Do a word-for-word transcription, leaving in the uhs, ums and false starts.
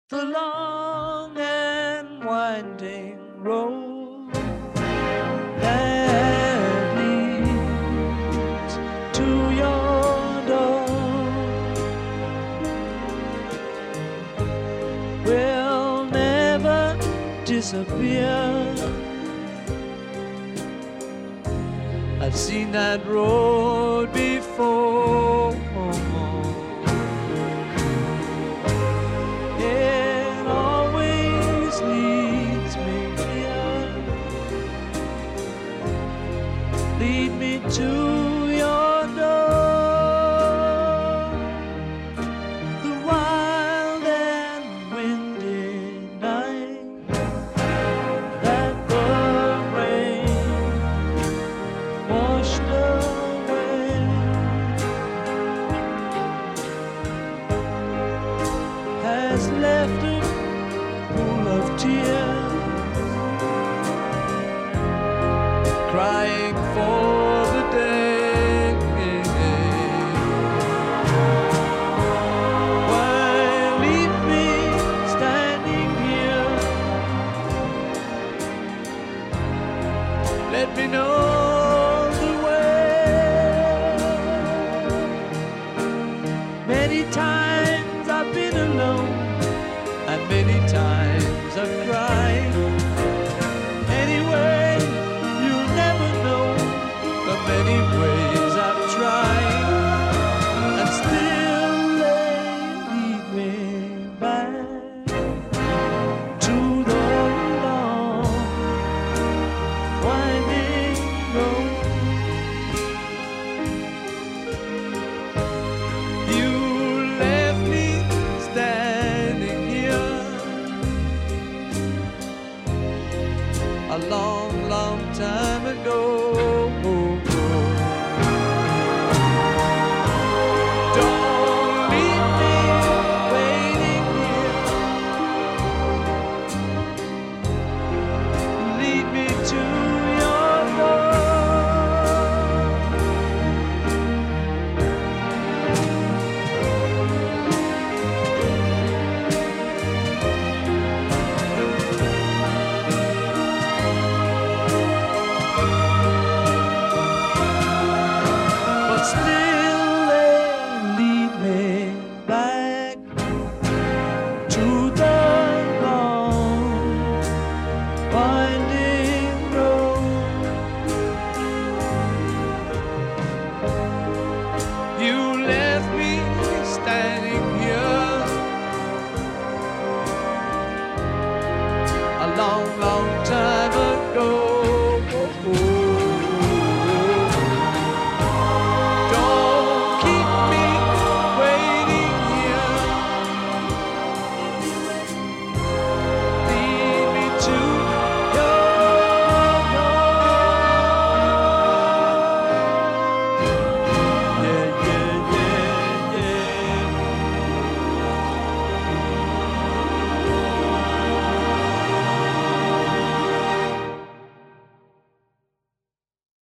the long and winding road that leads to your door will never disappear. I've seen that road before. It always leads me here. Lead me to your door. The wild and windy night that the rain washed away has left a pool of tears, crying for the day why leave me standing here? Let me know the way. Many times I've been alone, and many times